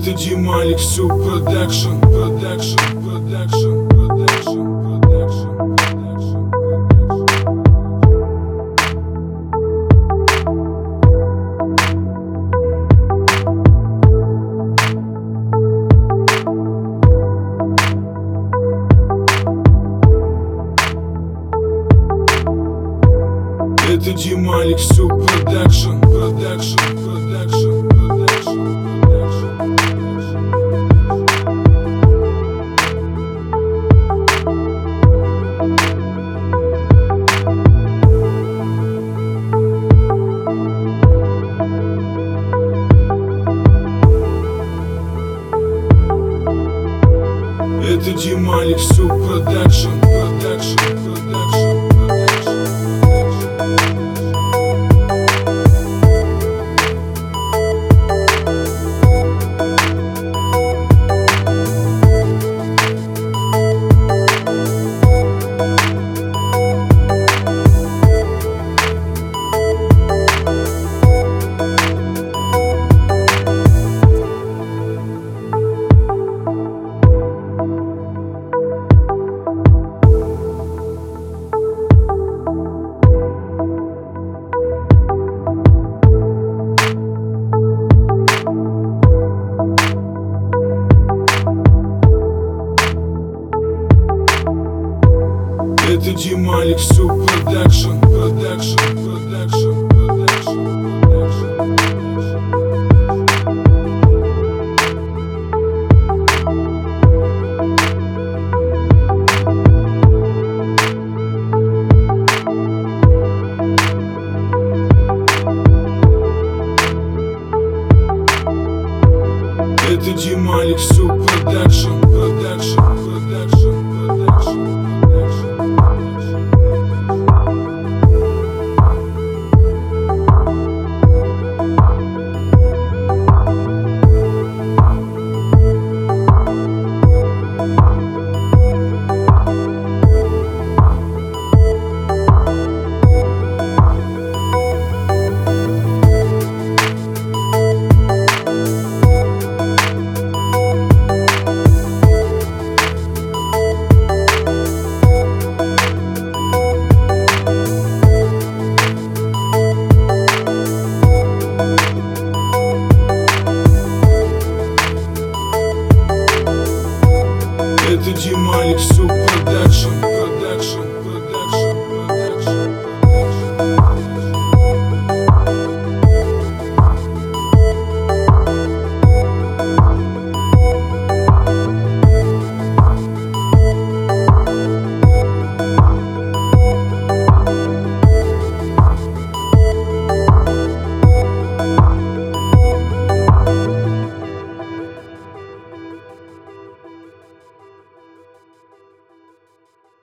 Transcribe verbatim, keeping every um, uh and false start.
Это Дима Алексю Продакшн, Продакшн, Продакшн, Продакшн, Продакшн, Продакшн. Это Дима Алексю Продакшн, Продакшн, Продакшн, Продакшн, Продакшн. Это Дима Алексю Продакшн, Продакшн, Продакшн, Продакшн. Это Дима Алексю Продакшн, Продакшн, Продакшн, Продакшн, Продакшн. Это Дима Алексю Продакшн, Продакшн, Продакшн, Продакшн. Это Дима Алексю Продакшн.